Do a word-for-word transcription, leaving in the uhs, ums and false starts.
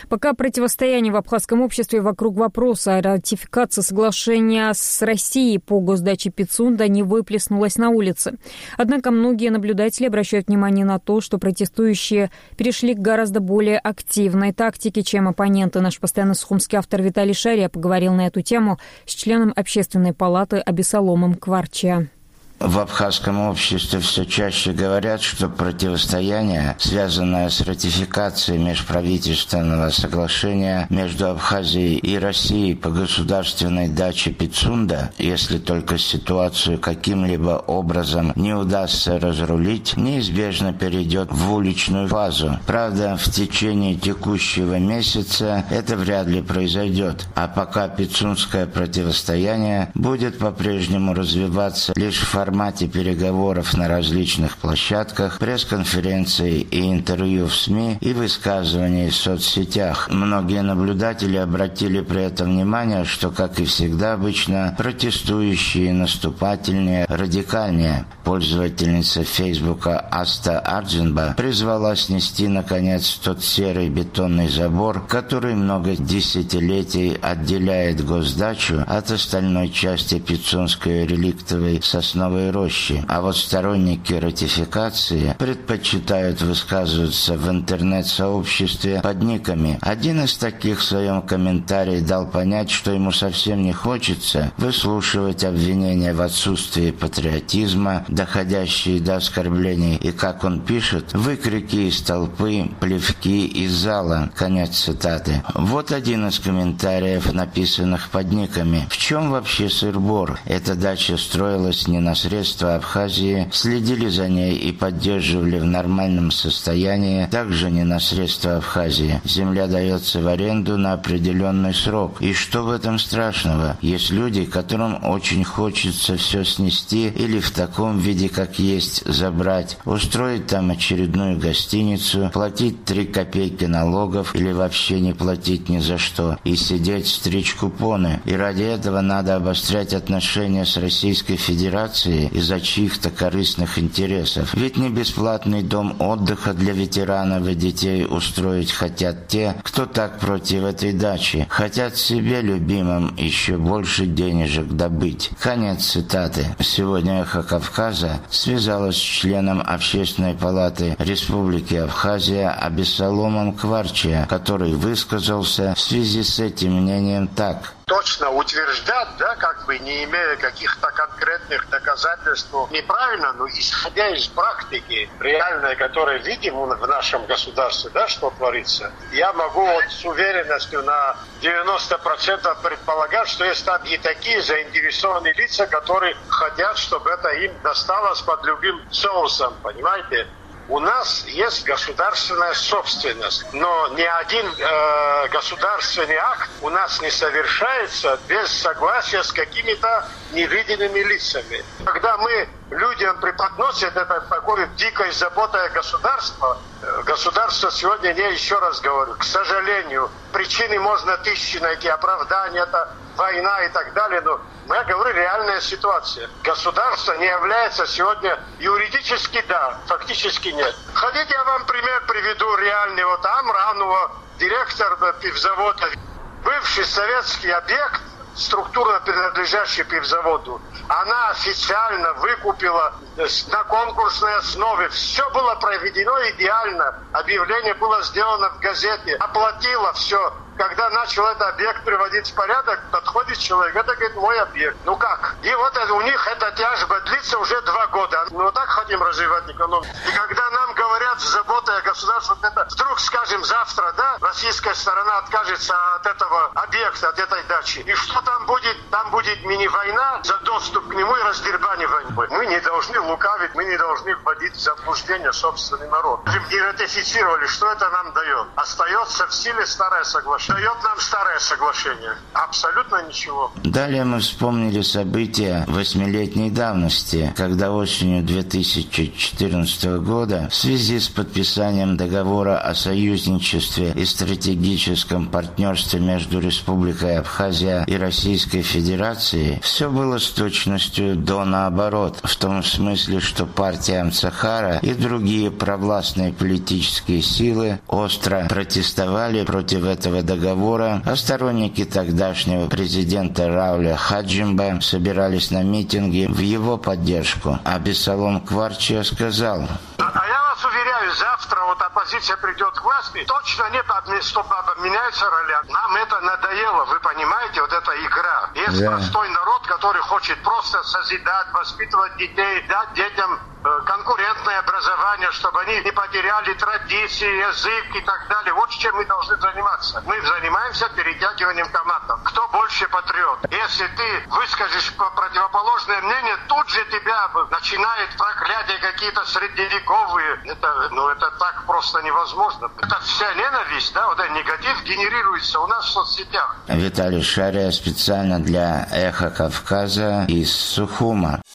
Пока противостояние в абхазском обществе вокруг вопроса о ратификации соглашения с Россией по госдаче Пицунда не выплеснулось на улице. Однако многие наблюдатели обращают внимание на то, что протестующие перешли к гораздо более активной тактике, чем оппоненты. Наш постоянный сухумский автор Виталий Шария поговорил на эту тему с членом Общественной палаты Абисаломом Кварча. В абхазском обществе все чаще говорят, что противостояние, связанное с ратификацией межправительственного соглашения между Абхазией и Россией по государственной даче Пицунда, если только ситуацию каким-либо образом не удастся разрулить, неизбежно перейдет в уличную фазу. Правда, в течение текущего месяца это вряд ли произойдет, а пока пицундское противостояние будет по-прежнему развиваться лишь в формате В формате переговоров на различных площадках, пресс-конференций и интервью в СМИ и высказываний в соцсетях. Многие наблюдатели обратили при этом внимание, что, как и всегда обычно, протестующие наступательнее, радикальнее. Пользовательница Фейсбука Аста Арджинба призвала снести, наконец, тот серый бетонный забор, который много десятилетий отделяет госдачу от остальной части Пицунской реликтовой сосновой рощи. А вот сторонники ратификации предпочитают высказываться в интернет-сообществе под никами. Один из таких в своем комментарии дал понять, что ему совсем не хочется выслушивать обвинения в отсутствии патриотизма, доходящие до оскорблений, и, как он пишет, выкрики из толпы, плевки из зала. Конец цитаты. Вот один из комментариев, написанных под никами. В чем вообще сыр-бор? Эта дача строилась не на средства Абхазии, следили за ней и поддерживали в нормальном состоянии, также не на средства Абхазии. Земля дается в аренду на определенный срок. И что в этом страшного? Есть люди, которым очень хочется все снести или в таком виде, как есть, забрать, устроить там очередную гостиницу, платить три копейки налогов или вообще не платить ни за что, и сидеть стричь купоны. И ради этого надо обострять отношения с Российской Федерацией из-за чьих-то корыстных интересов. Ведь не бесплатный дом отдыха для ветеранов и детей устроить хотят те, кто так против этой дачи. Хотят себе, любимым, еще больше денежек добыть. Конец цитаты. Сегодня «Эхо Кавказа» связалась с членом Общественной палаты Республики Абхазия Абисаломом Кварча, который высказался в связи с этим мнением так. Точно утверждать, да, как бы не имея каких-то конкретных доказательств, неправильно, но исходя из практики реальной, которую видим в нашем государстве, да, что творится, я могу вот с уверенностью на девяносто процентов предполагать, что есть там и такие заинтересованные лица, которые хотят, чтобы это им досталось под любым соусом, понимаете? У нас есть государственная собственность, но ни один э, государственный акт у нас не совершается без согласия с какими-то невидимыми лицами. Когда мы людям преподносят это такой дикой заботой о государстве, государство сегодня, не, еще раз говорю, к сожалению, причины можно тысячи найти, оправдания, это война и так далее, но я говорю, реальная ситуация. Государство не является сегодня юридически, да, фактически нет. Хотите, я вам пример приведу реальный. Вот Амранова, директор пивзавода, бывший советский объект, структурно принадлежащий пивзаводу, она официально выкупила на конкурсной основе. Все было проведено идеально. Объявление было сделано в газете. Оплатила все. Когда начал этот объект приводить в порядок, подходит человек, это, говорит, мой объект. Ну как? И вот это, у них эта тяжба длится уже два года. Мы вот так хотим развивать экономику. И когда нам говорят с заботой о государстве, вот это, вдруг, скажем, завтра, да, российская сторона откажется от этого объекта, от этой дачи. И что там будет? Там будет мини-война за доступ к нему и раздербанивание. Мы не должны лукавить, мы не должны вводить в заблуждение собственный народ. Не ратифицировали, что это нам дает? Остается в силе старое соглашение. Дает нам старое соглашение. Абсолютно ничего. Далее мы вспомнили события восьмилетней давности, когда осенью две тысячи четырнадцатого года в связи с подписанием договора о союзничестве и стратегическом партнерстве между Республикой Абхазия и Российской Федерацией все было с точностью до наоборот, в том смысле, смысле, что партия Амцахара и другие провластные политические силы остро протестовали против этого договора, а сторонники тогдашнего президента Рауля Хаджимба собирались на митинги в его поддержку. А Бессалом Кварчия сказал: а я вас уверяю, завтра вот оппозиция придет к власти, точно нет, чтобы обменяются ролями. Нам это надоело, вы понимаете, вот эта игра. Есть да. простой народ, который хочет просто созидать, воспитывать детей, дать детям конкурентное образование, чтобы они не потеряли традиции, язык и так далее. Вот чем мы должны заниматься. Мы занимаемся перетягиванием команд. Кто больше патриот? Если ты выскажешь противоположное мнение, тут же тебя начинает проклятие какие-то средневековые. Это, ну, это так просто невозможно. Это вся ненависть, да, вот этот негатив генерируется у нас в соцсетях. Виталий Шария специально для «Эхо Кавказа» из Сухума.